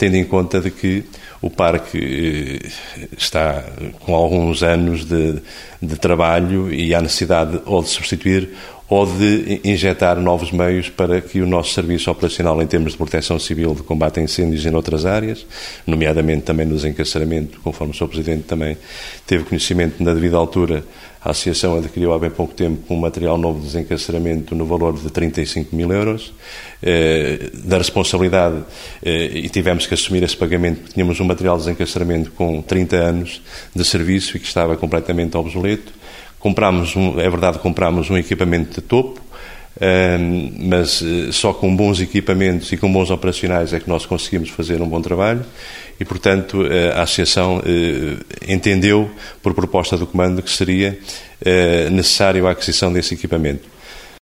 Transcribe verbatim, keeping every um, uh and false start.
tendo em conta de que o parque está com alguns anos de, de trabalho e há necessidade ou de substituir ou de injetar novos meios para que o nosso serviço operacional em termos de proteção civil, de combate a incêndios em outras áreas, nomeadamente também no desencarceramento, conforme o senhor Presidente também teve conhecimento na devida altura, a Associação adquiriu há bem pouco tempo um material novo de desencarceramento no valor de trinta e cinco mil euros, eh, da responsabilidade, eh, e tivemos que assumir esse pagamento, porque tínhamos um material de desencarceramento com trinta anos de serviço e que estava completamente obsoleto. Comprámos, um, é verdade, comprámos um equipamento de topo, um, mas uh, só com bons equipamentos e com bons operacionais é que nós conseguimos fazer um bom trabalho e, portanto, uh, a Associação uh, entendeu, por proposta do Comando, que seria uh, necessário a aquisição desse equipamento.